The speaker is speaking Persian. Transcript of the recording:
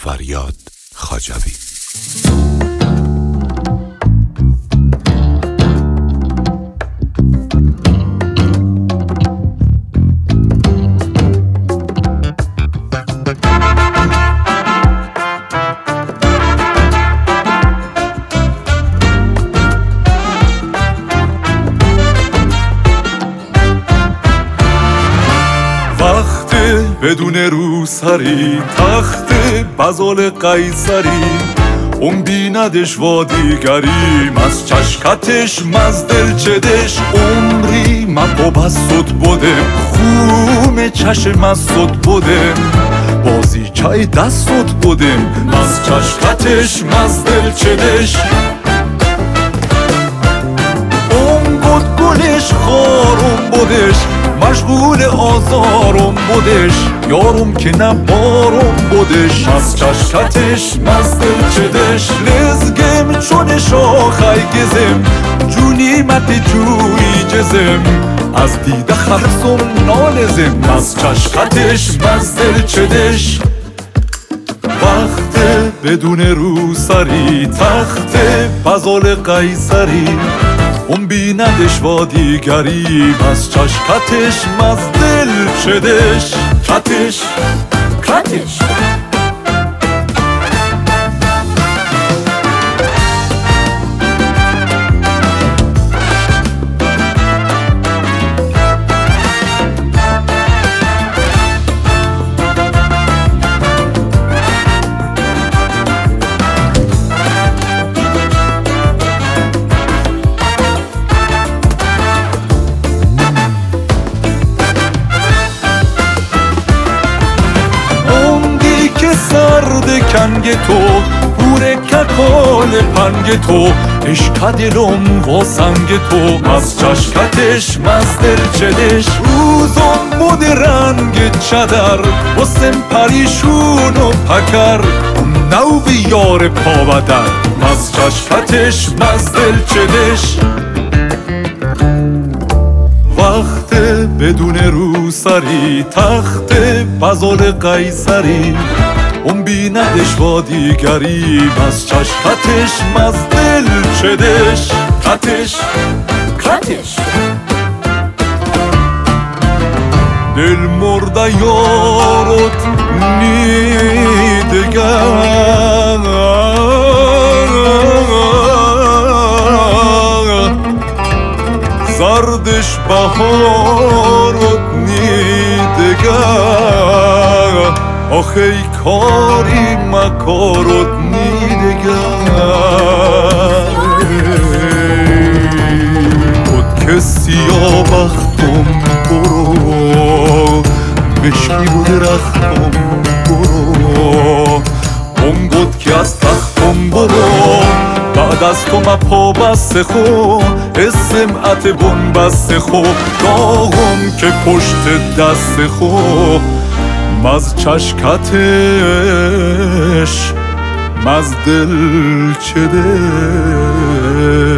فریاد خاجوی. بدون روسری تخت بزال قیصری اون بیندش و دیگریم از چشکتش مز دلچدش عمری من با بسود بودم خون چشم از صد بودم بازی چای دستت بودم از چشکتش مز دلچدش اون گد گلش خارم بودش مشغول آزارم بودش یارم که نبارم بودش از چشکتش مز دلچدش لزگم چون شاخی گزم جونی مت جوی جزم از دیده خرسم نالزم از چشکتش مز دلچدش وقت بدون روسری تخت بزال قیصری اون بیندش و دیگری از چشکتش مز دلچدش کتش کتش کنگ تو پور ککال پنگ تو عشق دلم و سنگ تو از چشکتش مز دلچدش روزم بود رنگ چدر و سم پریشون و پکر نو بیار پاودر از چشکتش مز دلچدش وقت بدون روسری تخت بزال قیصری اون بیندش و دیگری از چشکتش مز دلچدش کتش کتش دل مرده یارت نیدگر زردش بهارت نیدگر آخه کاری مکارت نیدگر بود که سیاه بختم برو مشکی بود رختم برو اون بود که از تختم برو بعد از تو مپا بسته خو اسمعت بون بسته خو داغم که پشت دست خو مز چشکتش مز دلچدش